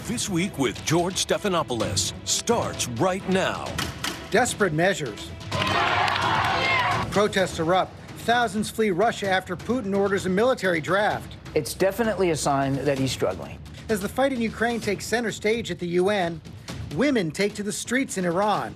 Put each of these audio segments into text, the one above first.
This Week with George Stephanopoulos starts right now. Desperate measures. Protests erupt. Thousands flee Russia after Putin orders a military draft. It's definitely a sign that he's struggling. As the fight in Ukraine takes center stage at the UN, women take to the streets in Iran.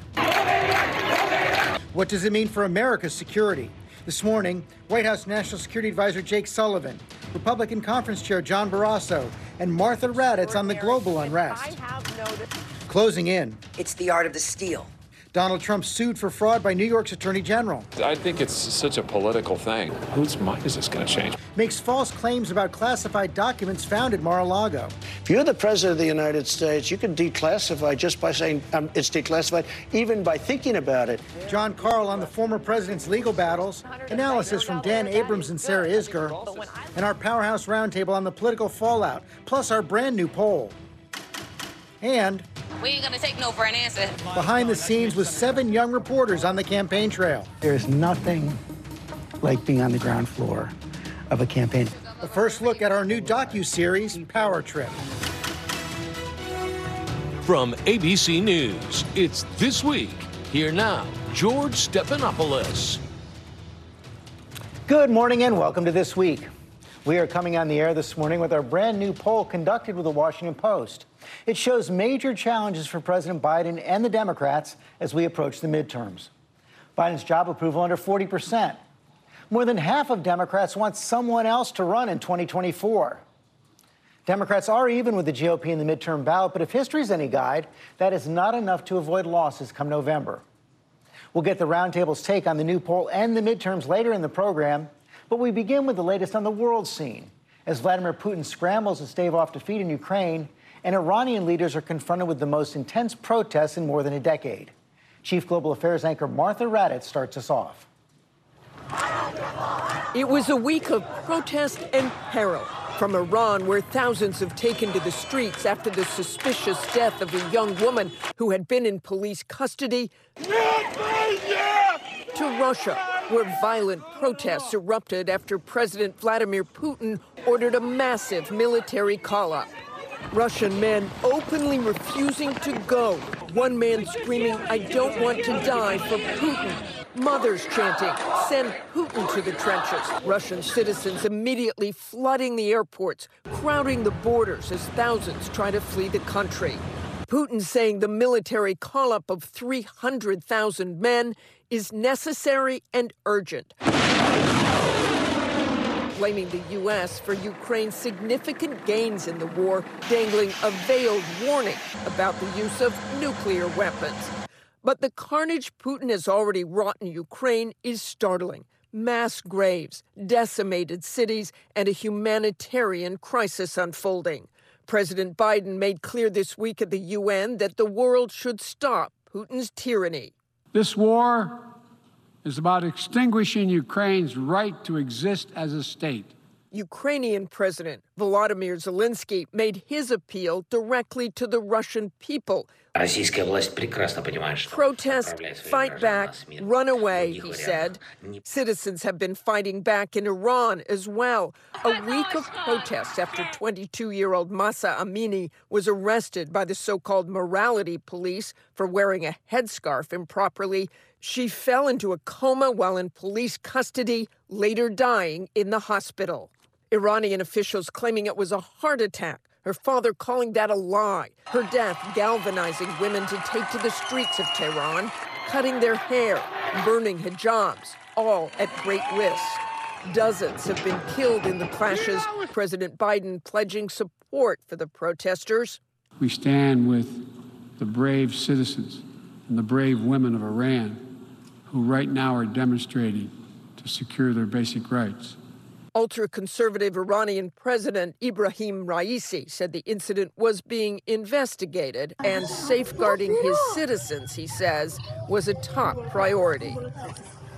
What does it mean for America's security? This morning, White House National Security Advisor Jake Sullivan, Republican Conference Chair John Barrasso, and Martha Raddatz on the global unrest. Closing in. It's the art of the steal. Donald Trump sued for fraud by New York's Attorney General. I think it's such a political thing. Whose mind is this going to change? Makes false claims about classified documents found at Mar-a-Lago. If you're the president of the United States, you can declassify just by saying it's declassified, even by thinking about it. John Carl on the former president's legal battles. Analysis from Dan Abrams and Sarah Isger. And our Powerhouse Roundtable on the political fallout, plus our brand new poll. And we ain't gonna take no for an answer. Behind the scenes with 7 young reporters on the campaign trail. There's nothing like being on the ground floor of a campaign. A first look at our new docu-series, Power Trip. From ABC News, it's This Week. Here now, George Stephanopoulos. Good morning and welcome to This Week. We are coming on the air this morning with our brand new poll conducted with the Washington Post. It shows major challenges for President Biden and the Democrats as we approach the midterms. Biden's job approval under 40%. More than half of Democrats want someone else to run in 2024. Democrats are even with the GOP in the midterm ballot, but if history's any guide, that is not enough to avoid losses come November. We'll get the roundtable's take on the new poll and the midterms later in the program, but we begin with the latest on the world scene. As Vladimir Putin scrambles to stave off defeat in Ukraine, and Iranian leaders are confronted with the most intense protests in more than a decade. Chief Global Affairs anchor Martha Raddatz starts us off. It was a week of protest and peril. From Iran, where thousands have taken to the streets after the suspicious death of a young woman who had been in police custody, to Russia, where violent protests erupted after President Vladimir Putin ordered a massive military call-up. Russian men openly refusing to go. One man screaming, "I don't want to die for Putin." Mothers chanting, "Send Putin to the trenches." Russian citizens immediately flooding the airports, crowding the borders as thousands try to flee the country. Putin saying the military call-up of 300,000 men is necessary and urgent, blaming the U.S. for Ukraine's significant gains in the war, dangling a veiled warning about the use of nuclear weapons. But the carnage Putin has already wrought in Ukraine is startling. Mass graves, decimated cities, and a humanitarian crisis unfolding. President Biden made clear this week at the UN that the world should stop Putin's tyranny. This war is about extinguishing Ukraine's right to exist as a state. Ukrainian President Volodymyr Zelensky made his appeal directly to the Russian people. Protest, fight back, run away, he said. Citizens have been fighting back in Iran as well. A week of protests after 22-year-old Mahsa Amini was arrested by the so-called morality police for wearing a headscarf improperly. She fell into a coma while in police custody, later dying in the hospital. Iranian officials claiming it was a heart attack, her father calling that a lie. Her death galvanizing women to take to the streets of Tehran, cutting their hair, burning hijabs, all at great risk. Dozens have been killed in the clashes, President Biden pledging support for the protesters. We stand with the brave citizens and the brave women of Iran who right now are demonstrating to secure their basic rights. Ultra-conservative Iranian President Ibrahim Raisi said the incident was being investigated and safeguarding his citizens, he says, was a top priority.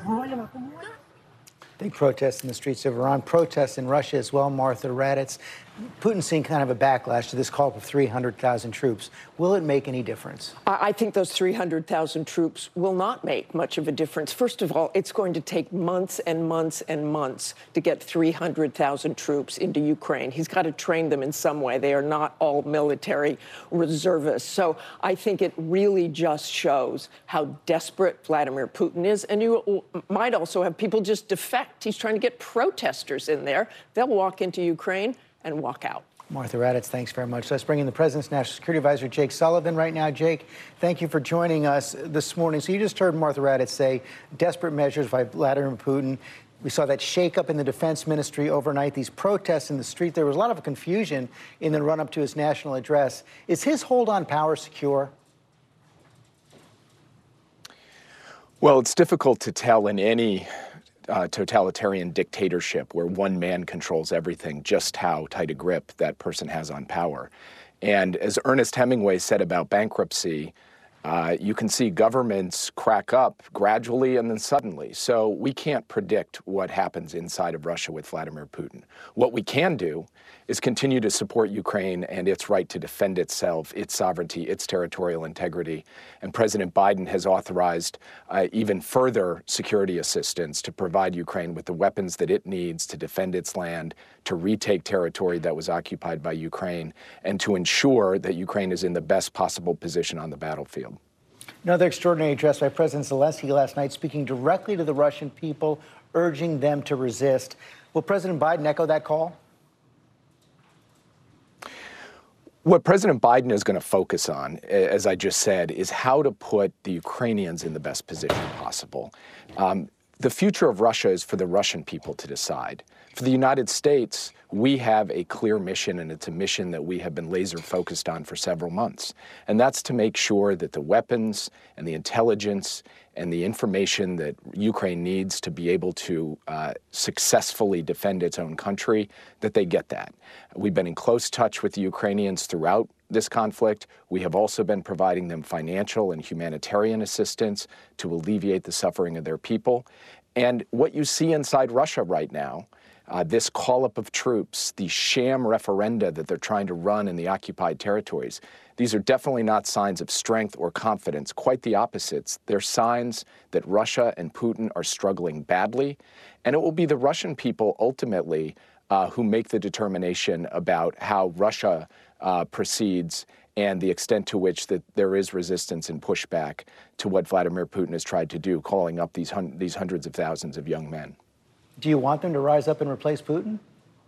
Big protests in the streets of Iran, protests in Russia as well, Martha Raddatz. Putin's seeing kind of a backlash to this call for 300,000 troops. Will it make any difference? I think those 300,000 troops will not make much of a difference. First of all, it's going to take months and months and months to get 300,000 troops into Ukraine. He's got to train them in some way. They are not all military reservists. So I think it really just shows how desperate Vladimir Putin is. And you might also have people just defect. He's trying to get protesters in there. They'll walk into Ukraine and walk out. Martha Raddatz, thanks very much. Let's bring in the President's National Security Advisor, Jake Sullivan, right now. Jake, thank you for joining us this morning. So you just heard Martha Raddatz say desperate measures by Vladimir Putin. We saw that shakeup in the defense ministry overnight, these protests in the street. There was a lot of confusion in the run-up to his national address. Is his hold on power secure? Well, it's difficult to tell in any totalitarian dictatorship where one man controls everything, just how tight a grip that person has on power. And as Ernest Hemingway said about bankruptcy, you can see governments crack up gradually and then suddenly. So we can't predict what happens inside of Russia with Vladimir Putin. What we can do is continue to support Ukraine and its right to defend itself, its sovereignty, its territorial integrity. And President Biden has authorized even further security assistance to provide Ukraine with the weapons that it needs to defend its land, to retake territory that was occupied by Ukraine, and to ensure that Ukraine is in the best possible position on the battlefield. Another extraordinary address by President Zelensky last night, speaking directly to the Russian people, urging them to resist. Will President Biden echo that call? What President Biden is going to focus on, as I just said, is how to put the Ukrainians in the best position possible. The future of Russia is for the Russian people to decide. For the United States, we have a clear mission, and it's a mission that we have been laser focused on for several months. And that's to make sure that the weapons and the intelligence and the information that Ukraine needs to be able to successfully defend its own country, that they get that. We've been in close touch with the Ukrainians throughout this conflict. We have also been providing them financial and humanitarian assistance to alleviate the suffering of their people. And what you see inside Russia right now, this call-up of troops, the sham referenda that they're trying to run in the occupied territories, these are definitely not signs of strength or confidence, quite the opposites. They're signs that Russia and Putin are struggling badly, and it will be the Russian people ultimately who make the determination about how Russia proceeds and the extent to which that there is resistance and pushback to what Vladimir Putin has tried to do, calling up these hundreds of thousands of young men. Do you want them to rise up and replace Putin?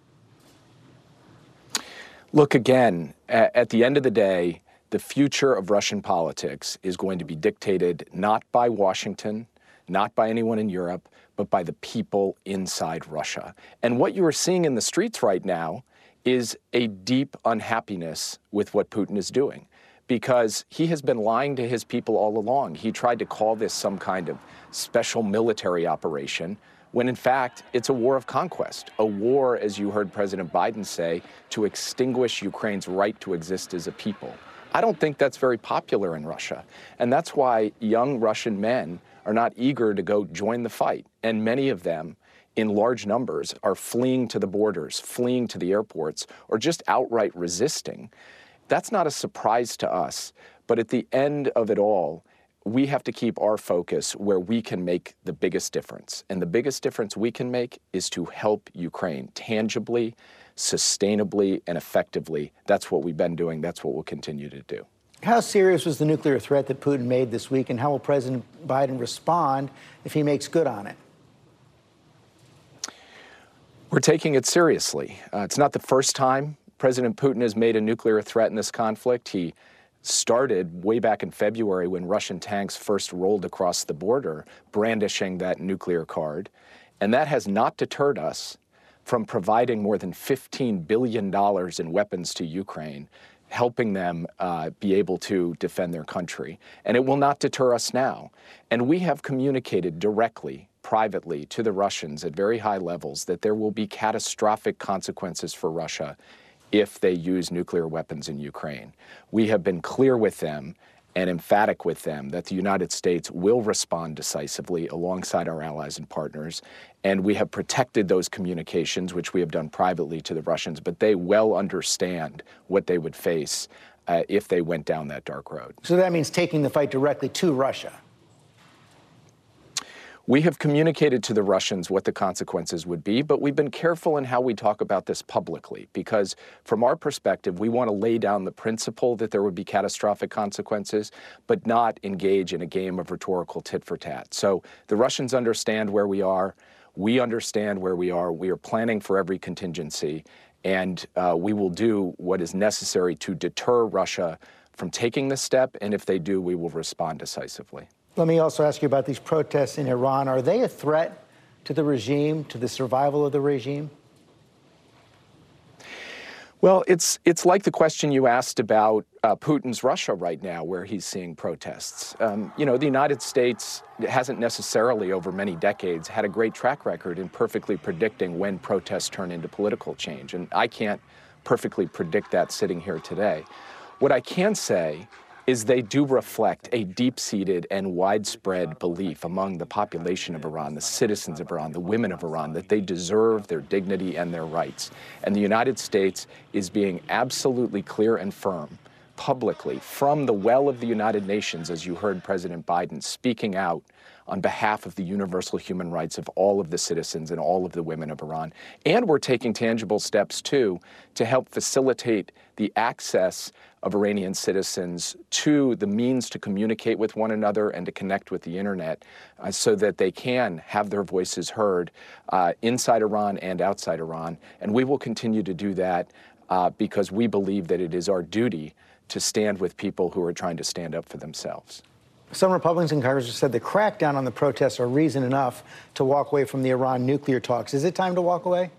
Look, again, at the end of the day, the future of Russian politics is going to be dictated not by Washington, not by anyone in Europe, but by the people inside Russia. And what you are seeing in the streets right now is a deep unhappiness with what Putin is doing, because he has been lying to his people all along. He tried to call this some kind of special military operation, when in fact it's a war of conquest, a war, as you heard President Biden say, to extinguish Ukraine's right to exist as a people. I don't think that's very popular in Russia, and that's why young Russian men are not eager to go join the fight, and many of them, in large numbers, are fleeing to the borders, fleeing to the airports, or just outright resisting. That's not a surprise to us, but at the end of it all, we have to keep our focus where we can make the biggest difference. And the biggest difference we can make is to help Ukraine tangibly, sustainably, and effectively. That's what we've been doing. That's what we'll continue to do. How serious was the nuclear threat that Putin made this week, and how will President Biden respond if he makes good on it? We're taking it seriously. It's not the first time President Putin has made a nuclear threat in this conflict. He started way back in February when Russian tanks first rolled across the border, brandishing that nuclear card. And that has not deterred us from providing more than $15 billion in weapons to Ukraine, helping them be able to defend their country. And it will not deter us now. And we have communicated directly, privately, to the Russians at very high levels that there will be catastrophic consequences for Russia if they use nuclear weapons in Ukraine. We have been clear with them, and emphatic with them that the United States will respond decisively alongside our allies and partners. And we have protected those communications, which we have done privately to the Russians, but they well understand what they would face if they went down that dark road. So that means taking the fight directly to Russia. We have communicated to the Russians what the consequences would be, but we've been careful in how we talk about this publicly, because from our perspective, we want to lay down the principle that there would be catastrophic consequences, but not engage in a game of rhetorical tit for tat. So the Russians understand where we are. We understand where we are. We are planning for every contingency, and we will do what is necessary to deter Russia from taking this step, and if they do, we will respond decisively. Let me also ask you about these protests in Iran. Are they a threat to the regime, to the survival of the regime? Well, it's like the question you asked about Putin's Russia right now, where he's seeing protests. You know, the United States hasn't necessarily, over many decades, had a great track record in perfectly predicting when protests turn into political change. And I can't perfectly predict that sitting here today. What I can say is they do reflect a deep-seated and widespread belief among the population of Iran, the citizens of Iran, the women of Iran, that they deserve their dignity and their rights. And the United States is being absolutely clear and firm, publicly, from the well of the United Nations, as you heard President Biden speaking out on behalf of the universal human rights of all of the citizens and all of the women of Iran. And we're taking tangible steps, too, to help facilitate the access of Iranian citizens to the means to communicate with one another and to connect with the internet so that they can have their voices heard inside Iran and outside Iran. And we will continue to do that because we believe that it is our duty to stand with people who are trying to stand up for themselves. Some Republicans in Congress have said the crackdown on the protests are reason enough to walk away from the Iran nuclear talks. Is it time to walk away?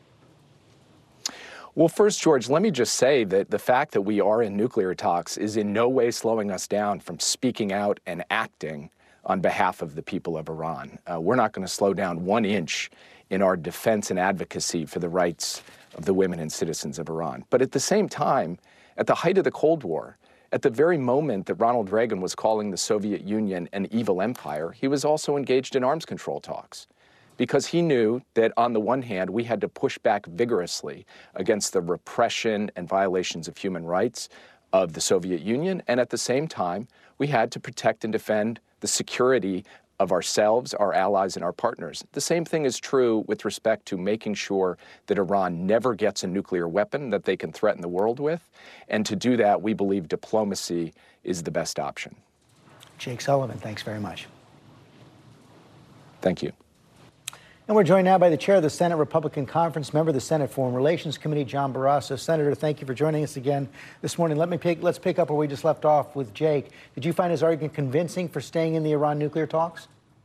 Well, first, George, let me just say that the fact that we are in nuclear talks is in no way slowing us down from speaking out and acting on behalf of the people of Iran. We're not going to slow down 1 inch in our defense and advocacy for the rights of the women and citizens of Iran. But at the same time, at the height of the Cold War, at the very moment that Ronald Reagan was calling the Soviet Union an evil empire, he was also engaged in arms control talks, because he knew that on the one hand, we had to push back vigorously against the repression and violations of human rights of the Soviet Union, and at the same time, we had to protect and defend the security of ourselves, our allies, and our partners. The same thing is true with respect to making sure that Iran never gets a nuclear weapon that they can threaten the world with. And to do that, we believe diplomacy is the best option. Jake Sullivan, thanks very much. Thank you. And we're joined now by the chair of the Senate Republican Conference, member of the Senate Foreign Relations Committee, John Barrasso. Senator, thank you for joining us again this morning. Let's pick up where we just left off with Jake. Did you find his argument convincing for staying in the Iran nuclear talks?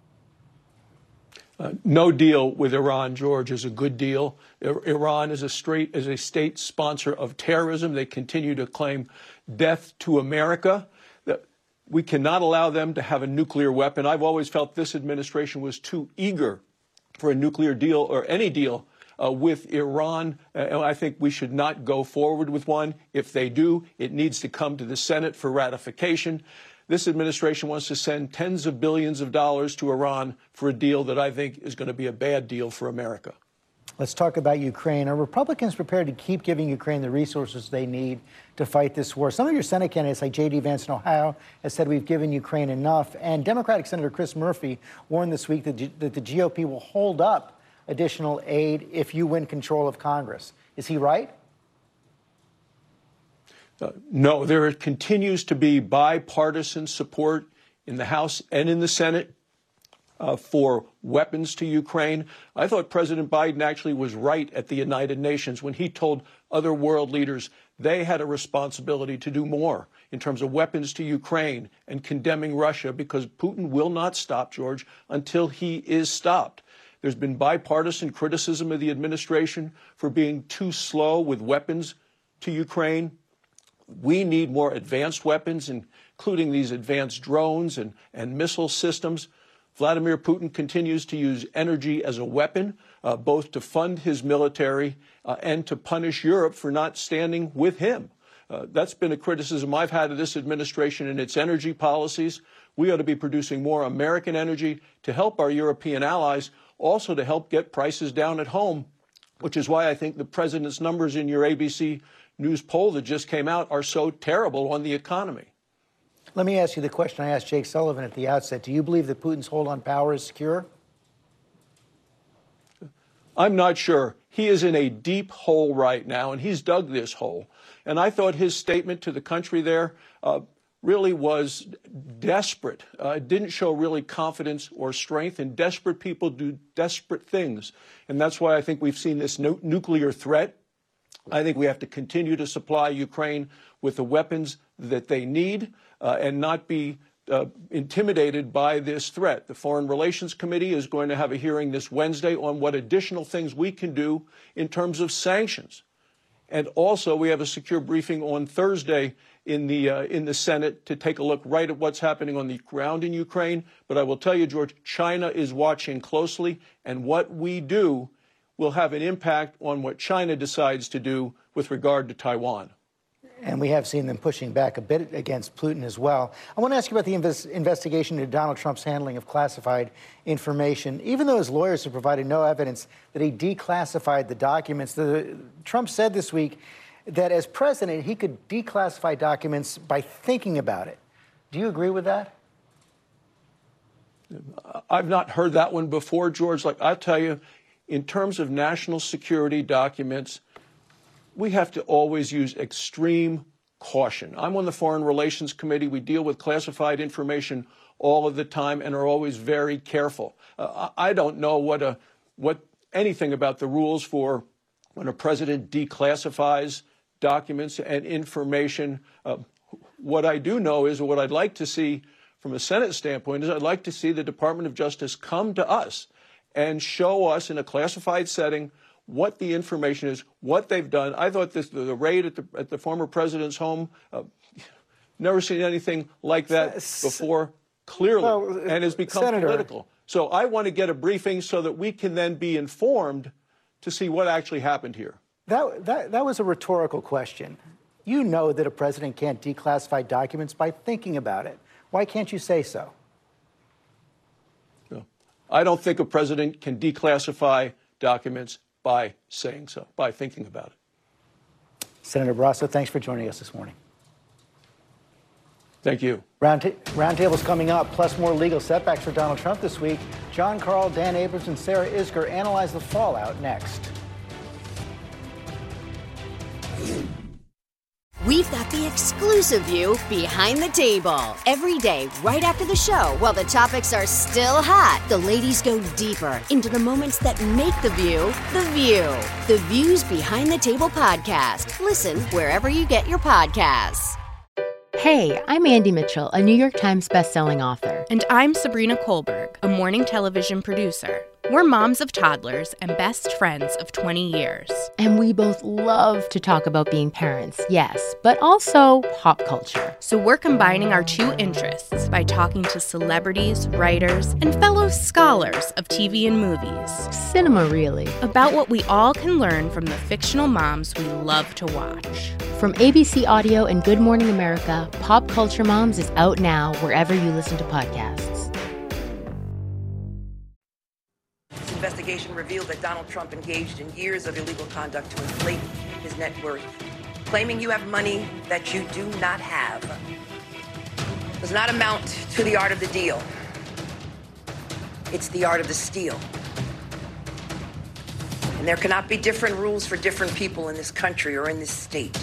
No deal with Iran, George, is a good deal. Iran is a state sponsor of terrorism. They continue to claim death to America. We cannot allow them to have a nuclear weapon. I've always felt this administration was too eager for a nuclear deal or any deal with Iran. I think we should not go forward with one. If they do, it needs to come to the Senate for ratification. This administration wants to send tens of billions of dollars to Iran for a deal that I think is going to be a bad deal for America. Let's talk about Ukraine. Are Republicans prepared to keep giving Ukraine the resources they need to fight this war? Some of your Senate candidates, like J.D. Vance in Ohio, has said we've given Ukraine enough. And Democratic Senator Chris Murphy warned this week that the GOP will hold up additional aid if you win control of Congress. Is he right? No, there continues to be bipartisan support in the House and in the Senate for weapons to Ukraine. I thought President Biden actually was right at the United Nations when he told other world leaders they had a responsibility to do more in terms of weapons to Ukraine and condemning Russia, because Putin will not stop, George, until he is stopped. There's been bipartisan criticism of the administration for being too slow with weapons to Ukraine. We need more advanced weapons, including these advanced drones and missile systems. Vladimir Putin continues to use energy as a weapon, both to fund his military and to punish Europe for not standing with him. That's been a criticism I've had of this administration and its energy policies. We ought to be producing more American energy to help our European allies, also to help get prices down at home, which is why I think the president's numbers in your ABC News poll that just came out are so terrible on the economy. Let me ask you the question I asked Jake Sullivan at the outset. Do you believe that Putin's hold on power is secure? I'm not sure. He is in a deep hole right now, and he's dug this hole. And I thought his statement to the country there really was desperate. It didn't show really confidence or strength, and desperate people do desperate things. And that's why I think we've seen this nuclear threat. I think we have to continue to supply Ukraine with the weapons that they need and not be intimidated by this threat. The Foreign Relations Committee is going to have a hearing this Wednesday on what additional things we can do in terms of sanctions. And also, we have a secure briefing on Thursday in the Senate to take a look right at what's happening on the ground in Ukraine. But I will tell you, George, China is watching closely, and what we do will have an impact on what China decides to do with regard to Taiwan. And we have seen them pushing back a bit against Putin as well. I want to ask you about the investigation into Donald Trump's handling of classified information. Even though his lawyers have provided no evidence that he declassified the documents, Trump said this week that as president, he could declassify documents by thinking about it. Do you agree with that? I've not heard that one before, George. Like, I'll tell you, in terms of national security documents, we have to always use extreme caution. I'm on the Foreign Relations Committee. We deal with classified information all of the time and are always very careful. I don't know what anything about the rules for when a president declassifies documents and information. What I do know is, what I'd like to see from a Senate standpoint is, I'd like to see the Department of Justice come to us and show us in a classified setting what the information is, what they've done. I thought the raid at the former president's home, never seen anything like that before, clearly, and has become political. So I want to get a briefing so that we can then be informed to see what actually happened here. That was a rhetorical question. You know that a president can't declassify documents by thinking about it. Why can't you say so? No. I don't think a president can declassify documents by saying so, by thinking about it. Senator Barrasso, thanks for joining us this morning. Thank you. Roundtable's coming up, plus more legal setbacks for Donald Trump this week. John Karl, Dan Abrams, and Sarah Isgur analyze the fallout next. We've got the exclusive view behind the table. Every day, right after the show, while the topics are still hot, the ladies go deeper into the moments that make the View the View. The Views Behind the Table podcast. Listen wherever you get your podcasts. Hey, I'm Andy Mitchell, a New York Times bestselling author. And I'm Sabrina Kohlberg, a morning television producer. We're moms of toddlers and best friends of 20 years. And we both love to talk about being parents, yes, but also pop culture. So we're combining our two interests by talking to celebrities, writers, and fellow scholars of TV and movies. Cinema, really. About what we all can learn from the fictional moms we love to watch. From ABC Audio and Good Morning America, Pop Culture Moms is out now wherever you listen to podcasts. Investigation revealed that Donald Trump engaged in years of illegal conduct to inflate his net worth, claiming you have money that you do not have. Does not amount to the art of the deal. It's the art of the steal. And there cannot be different rules for different people in this country or in this state.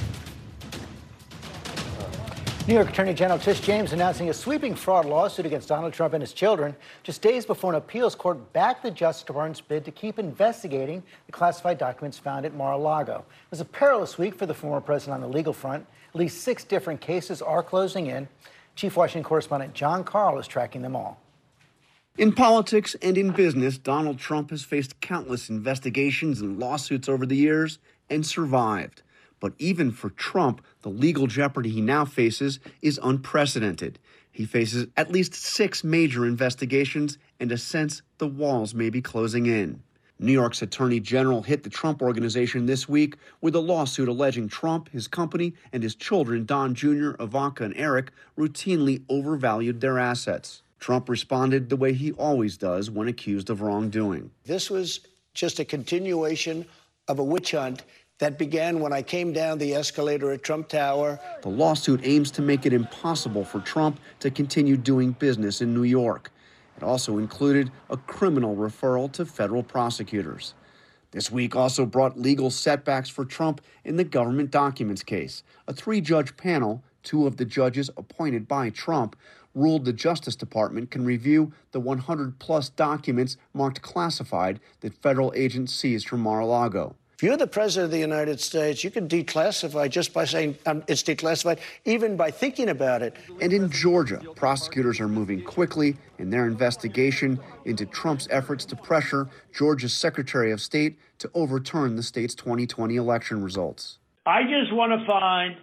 New York Attorney General Tish James announcing a sweeping fraud lawsuit against Donald Trump and his children just days before an appeals court backed the Justice Department's bid to keep investigating the classified documents found at Mar-a-Lago. It was a perilous week for the former president on the legal front. At least 6 different cases are closing in. Chief Washington correspondent John Karl is tracking them all. In politics and in business, Donald Trump has faced countless investigations and lawsuits over the years and survived. But even for Trump, the legal jeopardy he now faces is unprecedented. He faces at least 6 major investigations and a sense the walls may be closing in. New York's Attorney General hit the Trump Organization this week with a lawsuit alleging Trump, his company, and his children, Don Jr., Ivanka, and Eric, routinely overvalued their assets. Trump responded the way he always does when accused of wrongdoing. This was just a continuation of a witch hunt that began when I came down the escalator at Trump Tower. The lawsuit aims to make it impossible for Trump to continue doing business in New York. It also included a criminal referral to federal prosecutors. This week also brought legal setbacks for Trump in the government documents case. A 3-judge panel, 2 of the judges appointed by Trump, ruled the Justice Department can review the 100-plus documents marked classified that federal agents seized from Mar-a-Lago. If you're the President of the United States, you can declassify just by saying it's declassified, even by thinking about it. And in Georgia, prosecutors are moving quickly in their investigation into Trump's efforts to pressure Georgia's Secretary of State to overturn the state's 2020 election results. I just want to find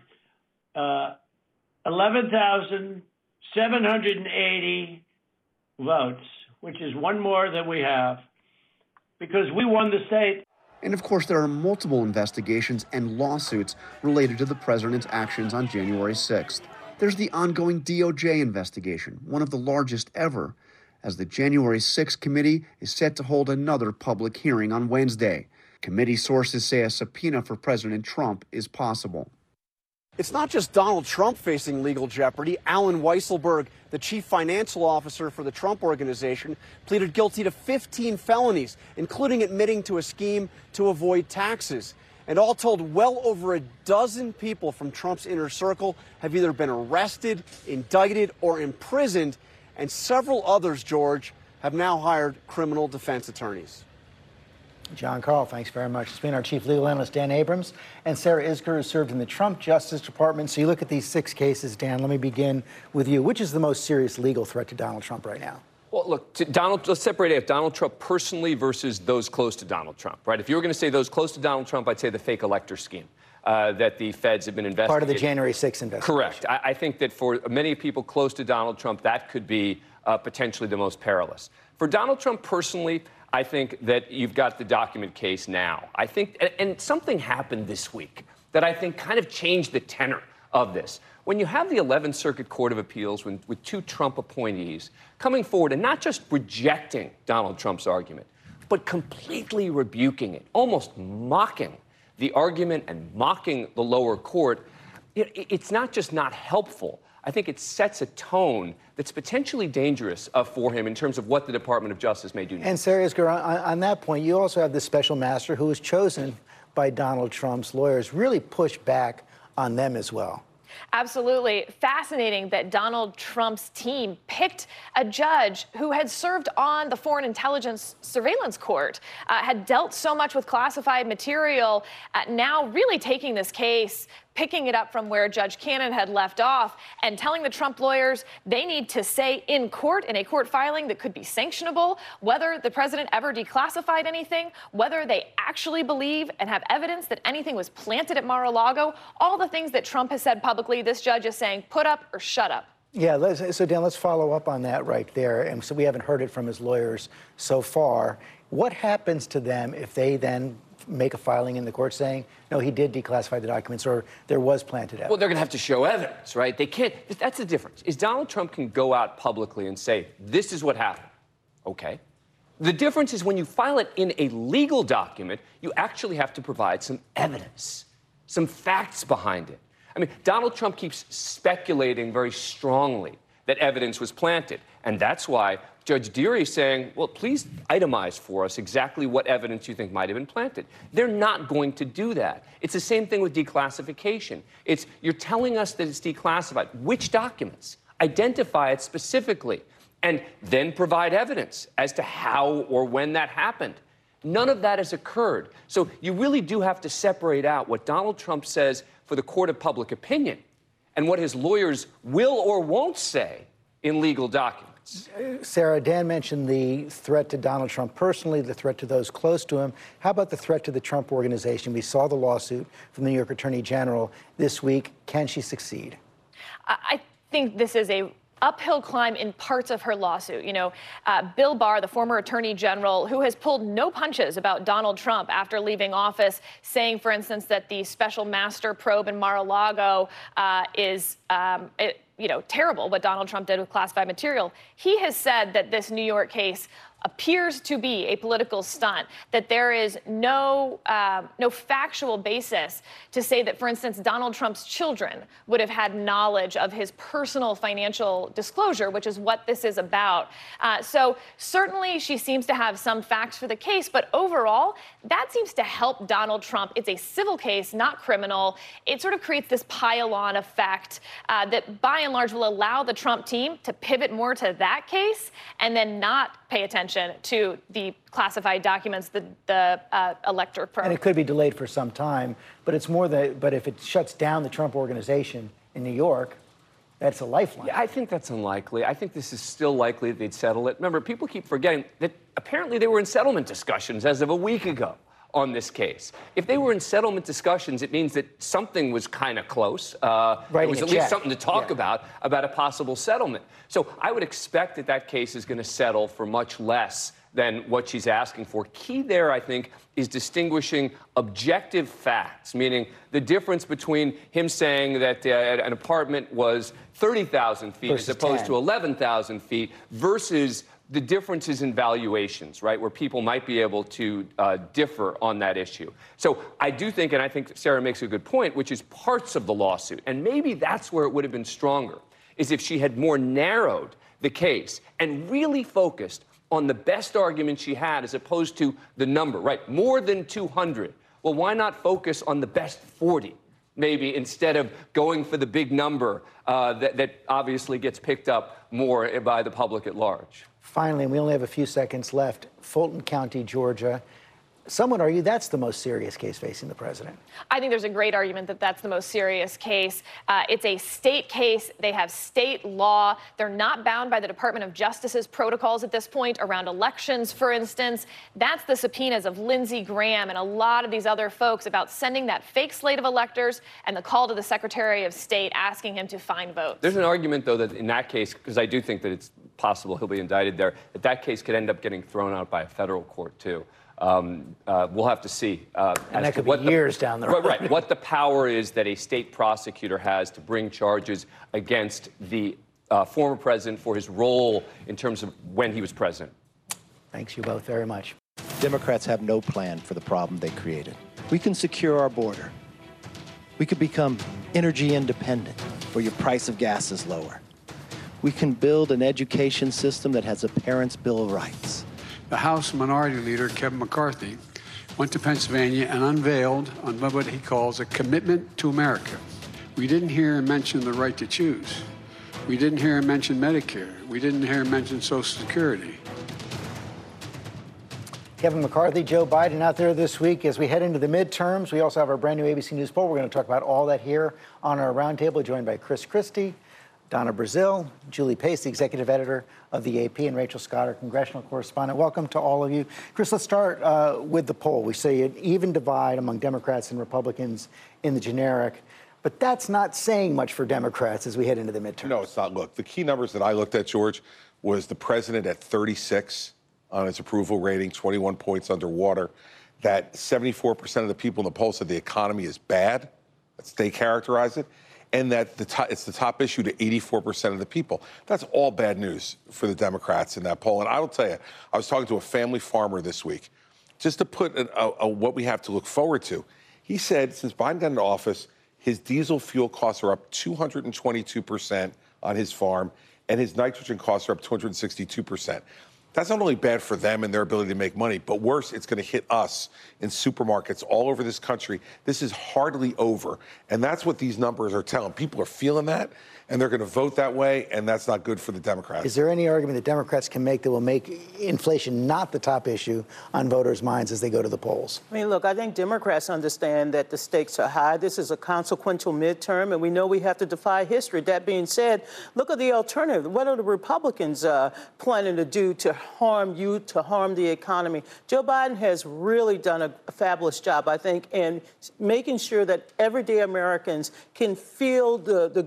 11,780 votes, which is one more than we have, because we won the state. And of course, there are multiple investigations and lawsuits related to the president's actions on January 6th. There's the ongoing DOJ investigation, one of the largest ever, as the January 6th committee is set to hold another public hearing on Wednesday. Committee sources say a subpoena for President Trump is possible. It's not just Donald Trump facing legal jeopardy. Alan Weisselberg, the chief financial officer for the Trump Organization, pleaded guilty to 15 felonies, including admitting to a scheme to avoid taxes. And all told, well over a dozen people from Trump's inner circle have either been arrested, indicted, or imprisoned. And several others, George, have now hired criminal defense attorneys. John Karl, thanks very much. It's been our chief legal analyst, Dan Abrams, and Sarah Isgur, who served in the Trump Justice Department. So you look at these 6 cases, Dan, let me begin with you. Which is the most serious legal threat to Donald Trump right now? Well, look, let's separate it. Donald Trump personally versus those close to Donald Trump, right? If you were going to say those close to Donald Trump, I'd say the fake elector scheme that the feds have been investigating. Part of the January 6th investigation. Correct. I think that for many people close to Donald Trump, that could be potentially the most perilous. For Donald Trump personally, I think that you've got the document case now. I think, and something happened this week that I think kind of changed the tenor of this. When you have the 11th Circuit Court of Appeals with 2 Trump appointees coming forward and not just rejecting Donald Trump's argument, but completely rebuking it, almost mocking the argument and mocking the lower court, it's not just not helpful. I think it sets a tone that's potentially dangerous for him in terms of what the Department of Justice may do next. And Sarah Isgur, on that point, you also have the special master who was chosen by Donald Trump's lawyers, really push back on them as well. Absolutely. Fascinating that Donald Trump's team picked a judge who had served on the Foreign Intelligence Surveillance Court, had dealt so much with classified material, now really taking this case, picking it up from where Judge Cannon had left off, and telling the Trump lawyers they need to say in court, in a court filing that could be sanctionable, whether the president ever declassified anything, whether they actually believe and have evidence that anything was planted at Mar-a-Lago, all the things that Trump has said publicly, this judge is saying, put up or shut up. Yeah, so Dan, let's follow up on that right there. And so we haven't heard it from his lawyers so far. What happens to them if they then make a filing in the court saying, no, he did declassify the documents or there was planted evidence? Well, they're going to have to show evidence, right? They can't. That's the difference. Is Donald Trump can go out publicly and say, this is what happened. Okay. The difference is when you file it in a legal document, you actually have to provide some evidence, some facts behind it. I mean, Donald Trump keeps speculating very strongly that evidence was planted. And that's why Judge Dearie is saying, well, please itemize for us exactly what evidence you think might have been planted. They're not going to do that. It's the same thing with declassification. It's you're telling us that it's declassified. Which documents? Identify it specifically, and then provide evidence as to how or when that happened. None of that has occurred. So you really do have to separate out what Donald Trump says for the court of public opinion and what his lawyers will or won't say in legal documents. Sarah, Dan mentioned the threat to Donald Trump personally, the threat to those close to him. How about the threat to the Trump Organization? We saw the lawsuit from the New York Attorney General this week. Can she succeed? I think this is a uphill climb in parts of her lawsuit. You know, Bill Barr, the former attorney general, who has pulled no punches about Donald Trump after leaving office, saying, for instance, that the special master probe in Mar-a-Lago is terrible, what Donald Trump did with classified material. He has said that this New York case appears to be a political stunt, that there is no factual basis to say that, for instance, Donald Trump's children would have had knowledge of his personal financial disclosure, which is what this is about. So certainly she seems to have some facts for the case, but overall, that seems to help Donald Trump. It's a civil case, not criminal. It sort of creates this pile-on effect that, by and large, will allow the Trump team to pivot more to that case and then not pay attention to the classified documents, the elector probe. And it could be delayed for some time, but it's more that. But if it shuts down the Trump organization in New York, that's a lifeline. Yeah, I think that's unlikely. I think this is still likely that they'd settle it. Remember, people keep forgetting that apparently they were in settlement discussions as of a week ago on this case. If they were in settlement discussions, it means that something was kind of close. There was at least something to talk about a possible settlement. So I would expect that case is going to settle for much less than what she's asking for. Key there, I think, is distinguishing objective facts, meaning the difference between him saying that an apartment was 30,000 feet as opposed to 11,000 feet versus the differences in valuations, right, where people might be able to differ on that issue. So I do think, and I think Sarah makes a good point, which is parts of the lawsuit, and maybe that's where it would have been stronger, is if she had more narrowed the case and really focused on the best argument she had as opposed to the number, right, more than 200. Well, why not focus on the best 40? Maybe instead of going for the big number that obviously gets picked up more by the public at large. Finally, and we only have a few seconds left, Fulton County, Georgia. Some would argue that's the most serious case facing the president. I think there's a great argument that that's the most serious case. It's a state case. They have state law. They're not bound by the Department of Justice's protocols at this point around elections, for instance. That's the subpoenas of Lindsey Graham and a lot of these other folks about sending that fake slate of electors and the call to the Secretary of State asking him to find votes. There's an argument, though, that in that case, because I do think that it's possible he'll be indicted there, that case could end up getting thrown out by a federal court, too. We'll have to see. And that could be years down the road. Right, what the power is that a state prosecutor has to bring charges against the former president for his role in terms of when he was president. Thanks you both very much. Democrats have no plan for the problem they created. We can secure our border. We could become energy independent, where your price of gas is lower. We can build an education system that has a parent's Bill of Rights. The House Minority Leader, Kevin McCarthy, went to Pennsylvania and unveiled on what he calls a commitment to America. We didn't hear him mention the right to choose. We didn't hear him mention Medicare. We didn't hear him mention Social Security. Kevin McCarthy, Joe Biden out there this week as we head into the midterms. We also have our brand new ABC News poll. We're going to talk about all that here on our roundtable, joined by Chris Christie, Donna Brazil, Julie Pace, the executive editor of the AP, and Rachel Scott, our congressional correspondent. Welcome to all of you. Chris, let's start with the poll. We see an even divide among Democrats and Republicans in the generic, but that's not saying much for Democrats as we head into the midterms. No, it's not. Look, the key numbers that I looked at, George, was the president at 36 on his approval rating, 21 points underwater, that 74% of the people in the poll said the economy is bad. That's they characterize it. And that it's the top issue to 84% of the people. That's all bad news for the Democrats in that poll. And I will tell you, I was talking to a family farmer this week, just to put what we have to look forward to. He said since Biden got into office, his diesel fuel costs are up 222% on his farm, and his nitrogen costs are up 262%. That's not only bad for them and their ability to make money, but worse, it's going to hit us in supermarkets all over this country. This is hardly over. And that's what these numbers are telling. People are feeling that, and they're going to vote that way, and that's not good for the Democrats. Is there any argument that Democrats can make that will make inflation not the top issue on voters' minds as they go to the polls? I mean, look, I think Democrats understand that the stakes are high. This is a consequential midterm, and we know we have to defy history. That being said, look at the alternative. What are the Republicans planning to do to harm you, to harm the economy? Joe Biden has really done a fabulous job, I think, in making sure that everyday Americans can feel the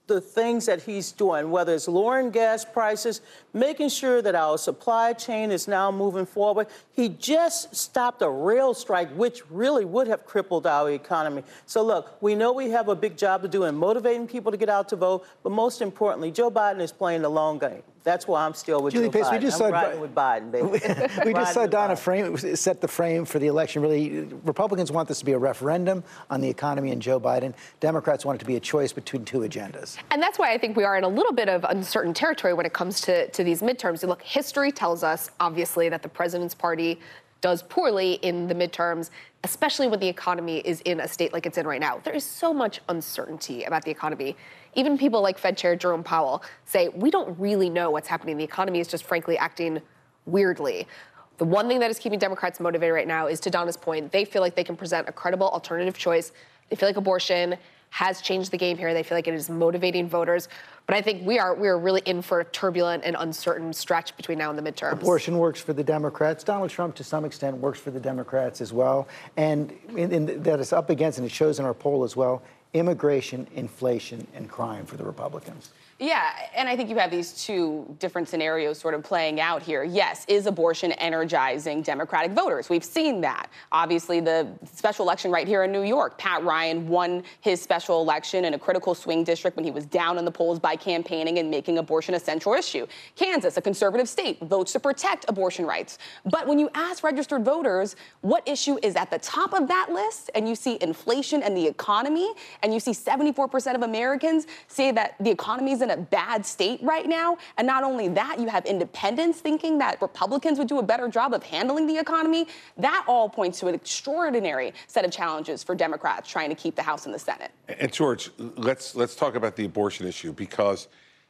the things that he's doing, whether it's lowering gas prices, making sure that our supply chain is now moving forward. He just stopped a rail strike, which really would have crippled our economy. So look, we know we have a big job to do in motivating people to get out to vote, but most importantly, Joe Biden is playing the long game. That's why I'm still with Julie Joe Pace, Biden. I'm riding with Biden, baby. We just saw Donna set the frame for the election. Really, Republicans want this to be a referendum on the economy and Joe Biden. Democrats want it to be a choice between two agendas. And that's why I think we are in a little bit of uncertain territory when it comes to these midterms. Look, history tells us, obviously, that the president's party does poorly in the midterms, especially when the economy is in a state like it's in right now. There is so much uncertainty about the economy. Even people like Fed Chair Jerome Powell say, we don't really know what's happening. The economy is just frankly acting weirdly. The one thing that is keeping Democrats motivated right now is, to Donna's point, they feel like they can present a credible alternative choice. They feel like abortion has changed the game here. They feel like it is motivating voters. But I think we are really in for a turbulent and uncertain stretch between now and the midterms. Abortion works for the Democrats. Donald Trump, to some extent, works for the Democrats as well. And that is up against, and it shows in our poll as well, immigration, inflation, and crime for the Republicans. Yeah, and I think you have these two different scenarios sort of playing out here. Yes, is abortion energizing Democratic voters? We've seen that. Obviously, the special election right here in New York, Pat Ryan won his special election in a critical swing district when he was down in the polls by campaigning and making abortion a central issue. Kansas, a conservative state, votes to protect abortion rights. But when you ask registered voters what issue is at the top of that list, and you see inflation and the economy, and you see 74% of Americans say that the economy is in a bad state right now. And not only that, you have independents thinking that Republicans would do a better job of handling the economy. That all points to an extraordinary set of challenges for Democrats trying to keep the House and the Senate. And George, let's talk about the abortion issue, because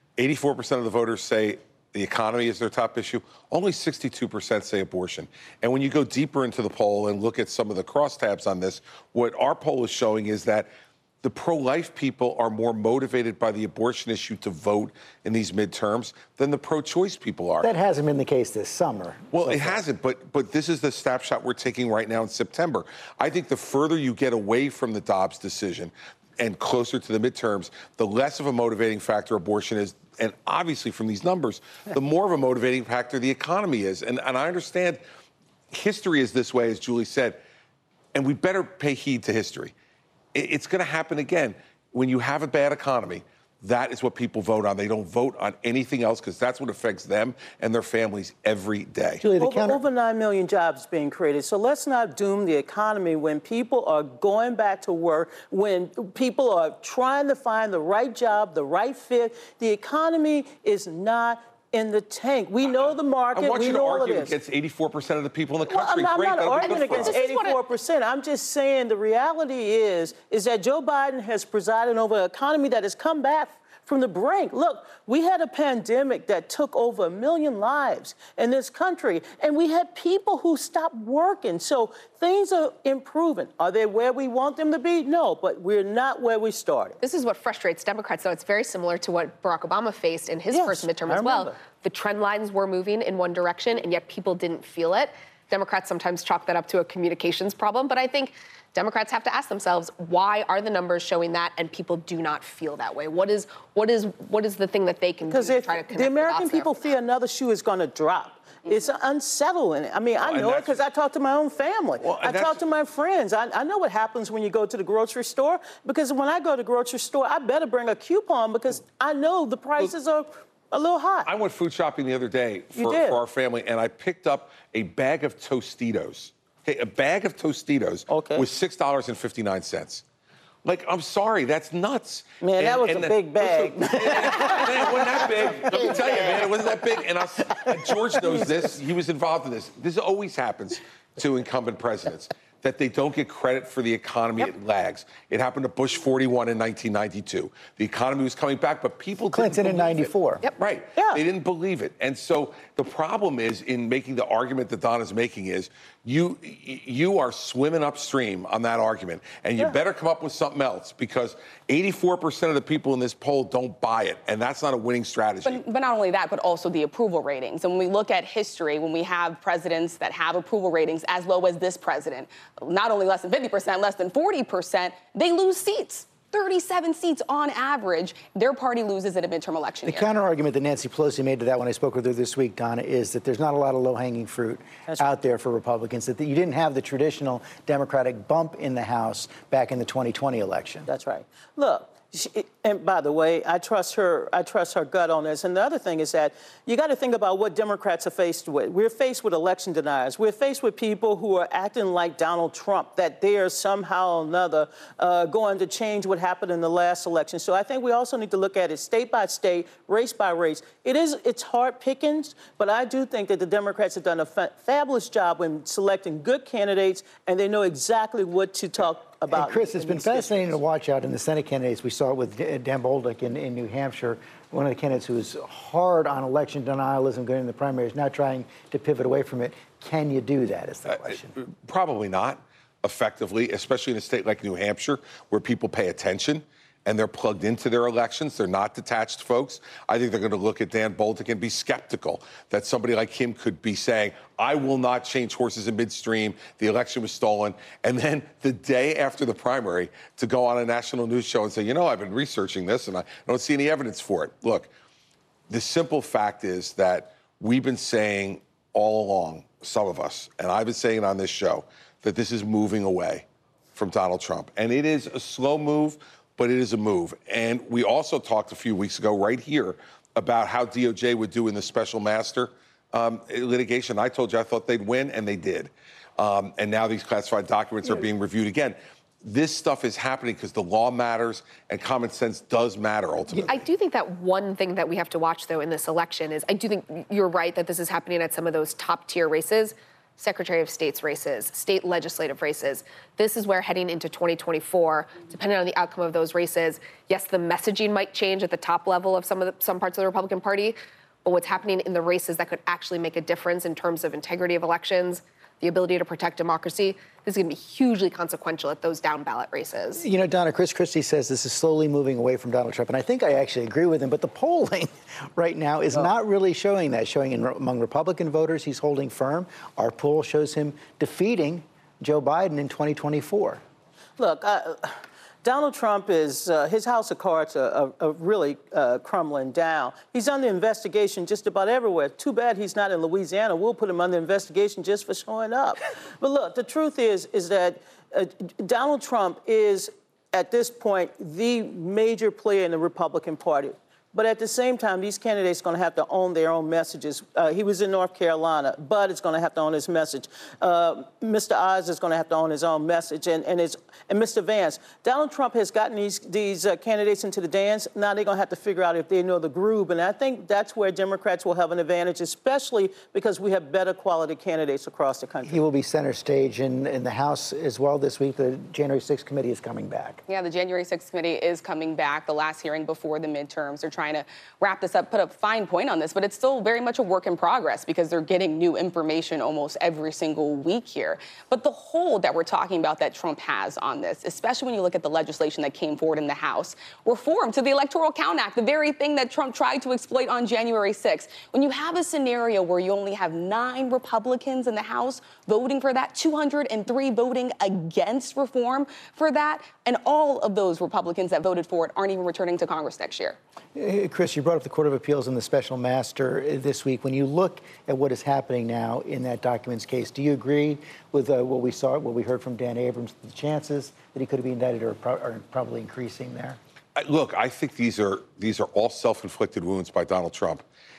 84% of the voters say the economy is their top issue. Only 62% say abortion. And when you go deeper into the poll and look at some of the crosstabs on this, what our poll is showing is that the pro-life people are more motivated by the abortion issue to vote in these midterms than the pro-choice people are. That hasn't been the case this summer. Well, it hasn't, but this is the snapshot we're taking right now in September. I think the further you get away from the Dobbs decision and closer to the midterms, the less of a motivating factor abortion is. And obviously from these numbers, the more of a motivating factor the economy is. And I understand history is this way, as Julie said, and we better pay heed to history. It's going to happen again. When you have a bad economy, that is what people vote on. They don't vote on anything else, because that's what affects them and their families every day. Julie, over 9 million jobs being created. So let's not doom the economy when people are going back to work, when people are trying to find the right job, the right fit. The economy is not in the tank. We know the market. I want you to argue against 84% of the people in the country. Well, I'm not arguing against us. 84%. I'm just saying the reality is that Joe Biden has presided over an economy that has come back from the brink. Look, we had a pandemic that took over 1 million lives in this country, and we had people who stopped working. So things are improving. Are they where we want them to be? No, but we're not where we started. This is what frustrates Democrats, though. It's very similar to what Barack Obama faced in his first midterm as well. The trend lines were moving in one direction, and yet people didn't feel it. Democrats sometimes chalk that up to a communications problem, but I think Democrats have to ask themselves, why are the numbers showing that and people do not feel that way? What is the thing that they can do to try to connect the American people fear another shoe is going to drop. It's unsettling. I mean, I know it because I talk to my own family. I talk to my friends. I know what happens when you go to the grocery store, because when I go to the grocery store, I better bring a coupon because I know the prices are a little high. I went food shopping the other day for our family, and I picked up a bag of Tostitos. Okay, a bag of Tostitos was $6.59. Like, I'm sorry, that's nuts. Man, that was a big bag. Man, it wasn't that big. Let me tell you, man, it wasn't that big. And George knows this. He was involved in this. This always happens to incumbent presidents, that they don't get credit for the economy. It lags. It happened to Bush 41 in 1992. The economy was coming back, but people Clinton in 94. Right. Yeah. They didn't believe it. And so the problem is, in making the argument that Donna's making, is you are swimming upstream on that argument, and you better come up with something else, because 84% of the people in this poll don't buy it, and that's not a winning strategy. But not only that, but also the approval ratings. And when we look at history, when we have presidents that have approval ratings as low as this president, not only less than 50%, less than 40%, they lose seats. 37 seats on average, their party loses at a midterm election. The counter-argument that Nancy Pelosi made to that when I spoke with her this week, Donna, is that there's not a lot of low-hanging fruit out there for Republicans, that you didn't have the traditional Democratic bump in the House back in the 2020 election. That's right. Look, and by the way, I trust her gut on this. And the other thing is that you got to think about what Democrats are faced with. We're faced with election deniers. We're faced with people who are acting like Donald Trump, that they are somehow or another going to change what happened in the last election. So I think we also need to look at it state by state, race by race. It's hard pickings, but I do think that the Democrats have done a fabulous job in selecting good candidates, and they know exactly what to talk about. And Chris, it's been fascinating to watch out in the Senate candidates. We saw it with Dan Bolduc in New Hampshire, one of the candidates who was hard on election denialism going into the primaries, now trying to pivot away from it. Can you do that is the question. Probably not effectively, especially in a state like New Hampshire, where people pay attention and they're plugged into their elections. They're not detached folks. I think they're going to look at Dan Bolduc and be skeptical that somebody like him could be saying, I will not change horses in midstream. The election was stolen. And then the day after the primary to go on a national news show and say, you know, I've been researching this and I don't see any evidence for it. Look, the simple fact is that we've been saying all along, some of us, and I've been saying it on this show, that this is moving away from Donald Trump. And it is a slow move, but it is a move. And we also talked a few weeks ago right here about how DOJ would do in the special master litigation. I told you I thought they'd win, and they did. And now these classified documents are being reviewed again. This stuff is happening because the law matters and common sense does matter ultimately. I do think that one thing that we have to watch, though, in this election is I do think you're right that this is happening at some of those top-tier races. Secretary of State's races, state legislative races. This is where heading into 2024, depending on the outcome of those races, yes, the messaging might change at the top level of some parts of the Republican Party, but what's happening in the races that could actually make a difference in terms of integrity of elections, the ability to protect democracy, this is going to be hugely consequential at those down ballot races. You know, Donna, Chris Christie says this is slowly moving away from Donald Trump, and I think I actually agree with him, but the polling right now is not really showing that. Among Republican voters, he's holding firm. Our poll shows him defeating Joe Biden in 2024. Look, Donald Trump is, his house of cards are really crumbling down. He's under investigation just about everywhere. Too bad he's not in Louisiana. We'll put him under investigation just for showing up. But look, the truth is that Donald Trump is, at this point, the major player in the Republican Party. But at the same time, these candidates are going to have to own their own messages. He was in North Carolina. Bud is going to have to own his message. Mr. Oz is going to have to own his own message. And Mr. Vance, Donald Trump has gotten these candidates into the dance. Now they're going to have to figure out if they know the groove. And I think that's where Democrats will have an advantage, especially because we have better quality candidates across the country. He will be center stage in the House as well this week. The January 6th committee is coming back. Yeah, the January 6th committee is coming back. The last hearing before the midterms. They're trying to wrap this up, put a fine point on this, but it's still very much a work in progress because they're getting new information almost every single week here. But the hold that we're talking about that Trump has on this, especially when you look at the legislation that came forward in the House, reform to the Electoral Count Act, the very thing that Trump tried to exploit on January 6th. When you have a scenario where you only have 9 Republicans in the House voting for that, 203 voting against reform for that, and all of those Republicans that voted for it aren't even returning to Congress next year. Chris, you brought up the Court of Appeals and the special master this week. When you look at what is happening now in that documents case, do you agree with what we heard from Dan Abrams, the chances that he could have been indicted are probably increasing there? Look, I think these are all self-inflicted wounds by Donald Trump.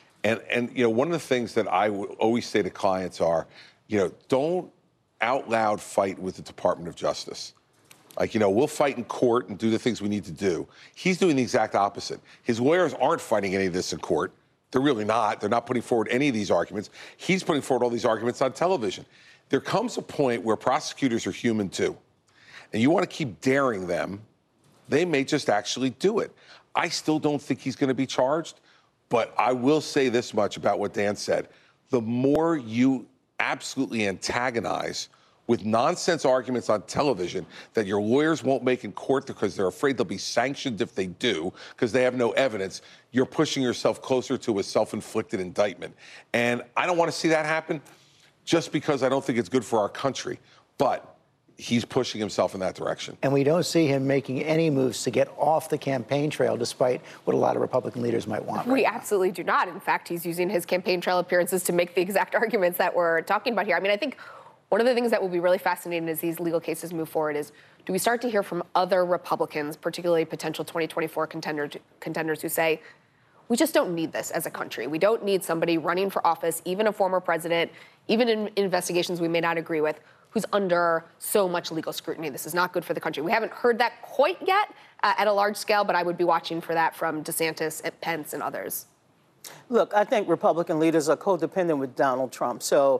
And you know, one of the things that I always say to clients are, you know, don't out loud fight with the Department of Justice. Like, you know, we'll fight in court and do the things we need to do. He's doing the exact opposite. His lawyers aren't fighting any of this in court. They're really not. They're not putting forward any of these arguments. He's putting forward all these arguments on television. There comes a point where prosecutors are human too. And you want to keep daring them, they may just actually do it. I still don't think he's going to be charged, but I will say this much about what Dan said. The more you absolutely antagonize with nonsense arguments on television that your lawyers won't make in court because they're afraid they'll be sanctioned if they do because they have no evidence, you're pushing yourself closer to a self-inflicted indictment. And I don't want to see that happen just because I don't think it's good for our country. But he's pushing himself in that direction. And we don't see him making any moves to get off the campaign trail, despite what a lot of Republican leaders might want. We absolutely do not. In fact, he's using his campaign trail appearances to make the exact arguments that we're talking about here. I mean, I think one of the things that will be really fascinating as these legal cases move forward is, do we start to hear from other Republicans, particularly potential 2024 contenders who say, we just don't need this as a country. We don't need somebody running for office, even a former president, even in investigations we may not agree with, who's under so much legal scrutiny. This is not good for the country. We haven't heard that quite yet at a large scale, but I would be watching for that from DeSantis, Pence, and others. Look, I think Republican leaders are codependent with Donald Trump. So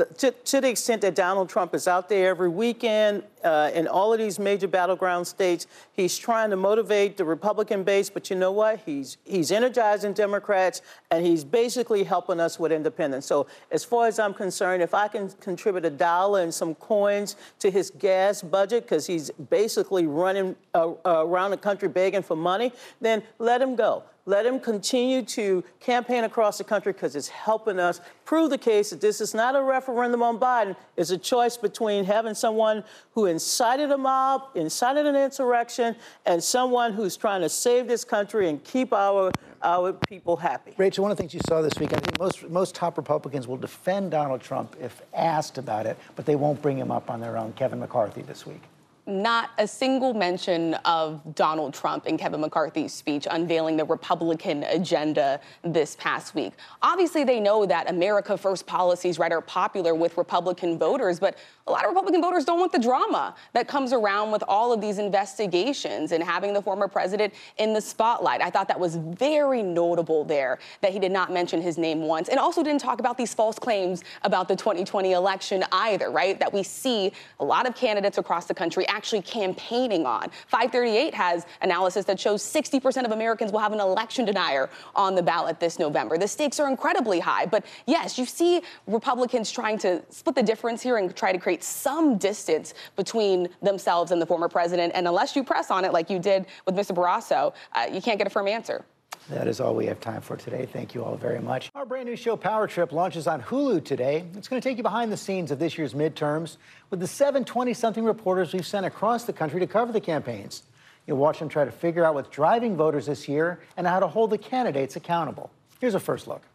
to the extent that Donald Trump is out there every weekend in all of these major battleground states, he's trying to motivate the Republican base. But you know what? He's energizing Democrats, and he's basically helping us with independence. So as far as I'm concerned, if I can contribute $1 and some coins to his gas budget, because he's basically running around the country begging for money, then let him go. Let him continue to campaign across the country, because it's helping us prove the case that this is not a referendum on Biden. It's a choice between having someone who incited a mob, incited an insurrection, and someone who's trying to save this country and keep our people happy. Rachel, one of the things you saw this week, I think most top Republicans will defend Donald Trump if asked about it, but they won't bring him up on their own. Kevin McCarthy this week. Not a single mention of Donald Trump in Kevin McCarthy's speech unveiling the Republican agenda this past week. Obviously, they know that America First policies, right, are popular with Republican voters, but a lot of Republican voters don't want the drama that comes around with all of these investigations and having the former president in the spotlight. I thought that was very notable there, that he did not mention his name once, and also didn't talk about these false claims about the 2020 election either, right, that we see a lot of candidates across the country actually campaigning on. 538 has analysis that shows 60% of Americans will have an election denier on the ballot this November. The stakes are incredibly high. But yes, you see Republicans trying to split the difference here and try to create some distance between themselves and the former president. And unless you press on it like you did with Mr. Barrasso, you can't get a firm answer. That is all we have time for today. Thank you all very much. Our brand new show, Power Trip, launches on Hulu today. It's going to take you behind the scenes of this year's midterms with the 7 20-something reporters we've sent across the country to cover the campaigns. You'll watch them try to figure out what's driving voters this year and how to hold the candidates accountable. Here's a first look.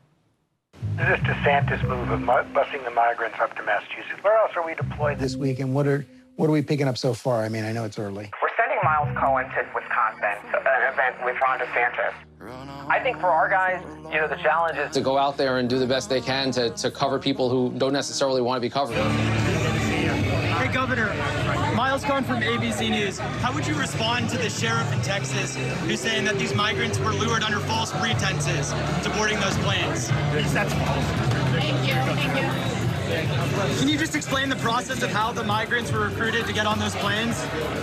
This DeSantis move of busing the migrants up to Massachusetts. Where else are we deployed This week, and what are we picking up so far? I mean, I know it's early. We're sending Miles Cohen to Wisconsin, an event with Ron DeSantis. I think for our guys, the challenge is to go out there and do the best they can to cover people who don't necessarily want to be covered. Hey, Governor, Miles Cohen from ABC News. How would you respond to the sheriff in Texas who's saying that these migrants were lured under false pretenses to boarding those planes? That's false. Thank you. Can you just explain the process of how the migrants were recruited to get on those planes?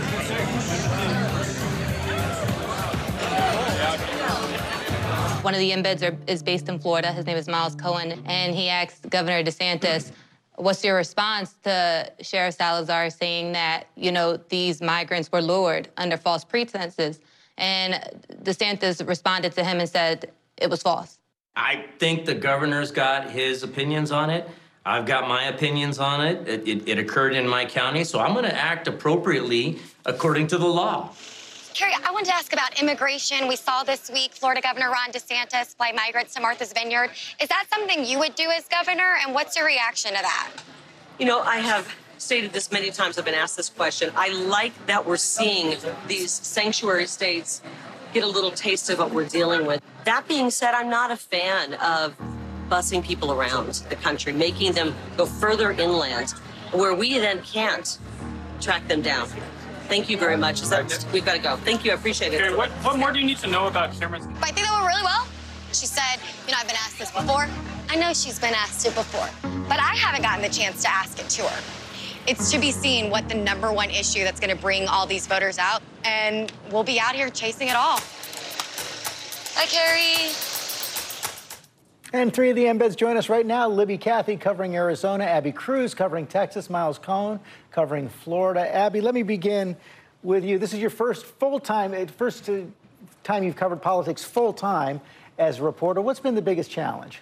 One of the embeds is based in Florida. His name is Miles Cohen, and he asked Governor DeSantis, what's your response to Sheriff Salazar saying that, these migrants were lured under false pretenses? And DeSantis responded to him and said it was false. I think the governor's got his opinions on it. I've got my opinions on it. It occurred in my county, so I'm going to act appropriately according to the law. Carrie, I wanted to ask about immigration. We saw this week Florida Governor Ron DeSantis fly migrants to Martha's Vineyard. Is that something you would do as governor, and what's your reaction to that? I have stated this many times. I've been asked this question. I like that we're seeing these sanctuary states get a little taste of what we're dealing with. That being said, I'm not a fan of busing people around the country, making them go further inland, where we then can't track them down. Thank you very much. We've got to go. Thank you. I appreciate it. Okay, what more do you need to know about Cameron's? I think that went really well. She said, I've been asked this before. I know she's been asked it before, but I haven't gotten the chance to ask it to her. It's to be seen what the #1 issue that's going to bring all these voters out, and we'll be out here chasing it all. Bye, Carrie. And 3 of the embeds join us right now. Libby Cathy covering Arizona, Abby Cruz covering Texas, Miles Cohen covering Florida. Abby, let me begin with you. This is your first time you've covered politics full-time as a reporter. What's been the biggest challenge?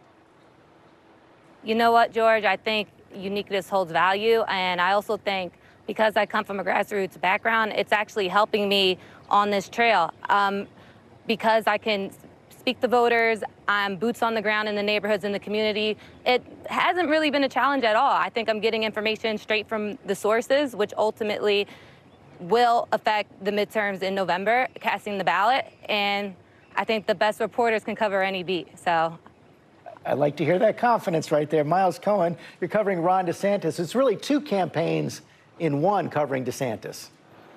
You know what, George? I think uniqueness holds value, and I also think because I come from a grassroots background, it's actually helping me on this trail. Because I can speak to voters, I'm boots on the ground in the neighborhoods, in the community. It hasn't really been a challenge at all. I think I'm getting information straight from the sources, which ultimately will affect the midterms in November, casting the ballot. And I think the best reporters can cover any beat, so. I'd like to hear that confidence right there. Miles Cohen, you're covering Ron DeSantis. It's really two campaigns in one covering DeSantis.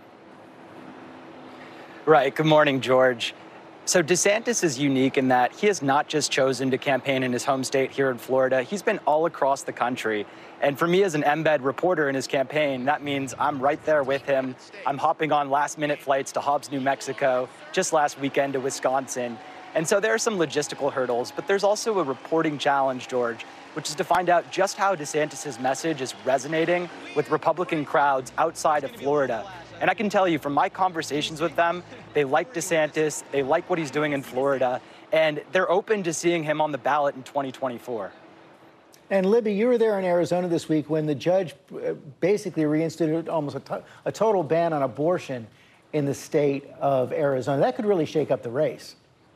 Right. Good morning, George. So DeSantis is unique in that he has not just chosen to campaign in his home state here in Florida. He's been all across the country. And for me as an embed reporter in his campaign, that means I'm right there with him. I'm hopping on last-minute flights to Hobbs, New Mexico, just last weekend to Wisconsin. And so there are some logistical hurdles, but there's also a reporting challenge, George, which is to find out just how DeSantis' message is resonating with Republican crowds outside of Florida. And I can tell you from my conversations with them, they like DeSantis, they like what he's doing in Florida, and they're open to seeing him on the ballot in 2024. And Libby, you were there in Arizona this week when the judge basically reinstituted almost a total ban on abortion in the state of Arizona. That could really shake up the race.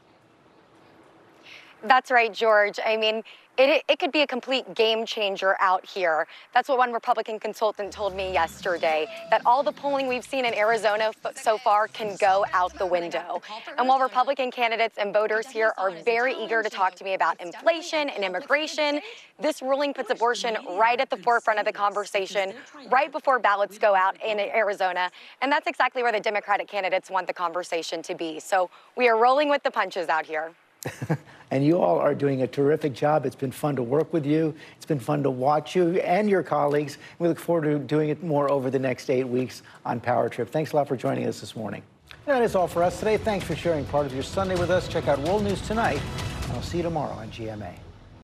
That's right, George. I mean, it could be a complete game changer out here. That's what one Republican consultant told me yesterday, that all the polling we've seen in Arizona so far can go out the window. And while Republican candidates and voters here are very eager to talk to me about inflation and immigration, this ruling puts abortion right at the forefront of the conversation, right before ballots go out in Arizona. And that's exactly where the Democratic candidates want the conversation to be. So we are rolling with the punches out here. And you all are doing a terrific job. It's been fun to work with you. It's been fun to watch you and your colleagues. We look forward to doing it more over the next 8 weeks on Power Trip. Thanks a lot for joining us this morning. And that is all for us today. Thanks for sharing part of your Sunday with us. Check out World News Tonight, and I'll see you tomorrow on GMA.